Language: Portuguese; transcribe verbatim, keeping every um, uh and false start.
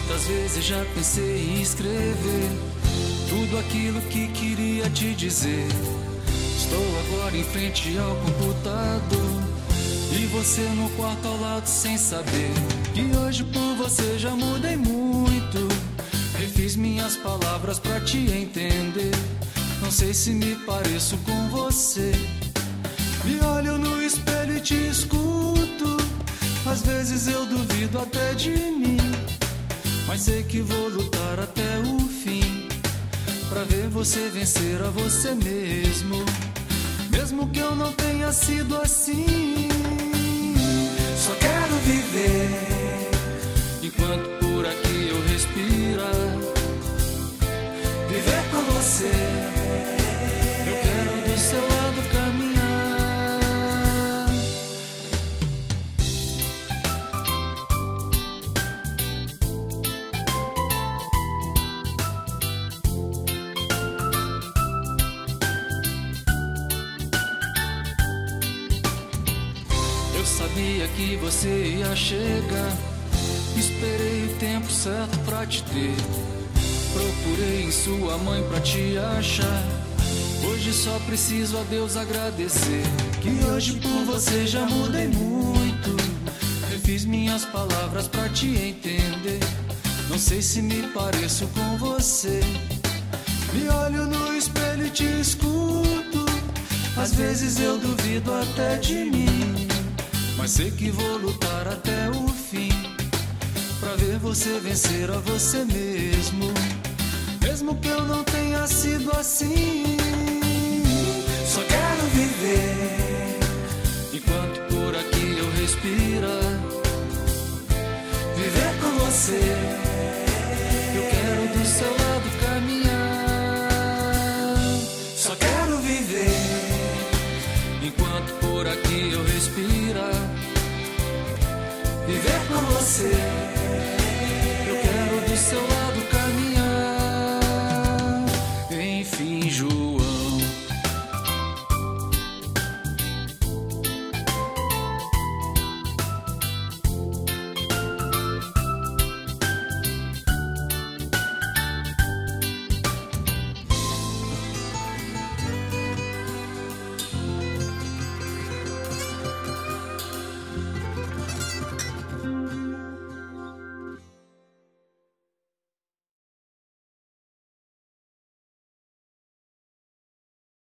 Muitas vezes já pensei em escrever tudo aquilo que queria te dizer. Estou agora em frente ao computador e você no quarto ao lado sem saber que hoje por você já mudei muito. Refiz minhas palavras pra te entender. Não sei se me pareço com você. Me olho no espelho e te escuto. Às vezes eu duvido até de mim, mas sei que vou lutar até o fim pra ver você vencer a você mesmo. Mesmo que eu não tenha sido assim, só quero viver enquanto por aqui eu respirar. Viver com você, eu quero do seu lado caminhar. Eu sabia que você ia chegar, esperei o tempo certo pra te ter. Procurei em sua mãe pra te achar. Hoje só preciso a Deus agradecer que hoje por você já mudei muito. Refiz minhas palavras pra te entender. Não sei se me pareço com você. Me olho no espelho e te escuto. Às vezes eu duvido até de mim, mas sei que vou lutar até o fim pra ver você vencer a você mesmo. Mesmo que eu não tenha sido assim, só quero viver enquanto por aqui eu respirar. Viver com você, eu quero do seu lado caminhar. Só quero viver enquanto por aqui eu respirar. Viver com você.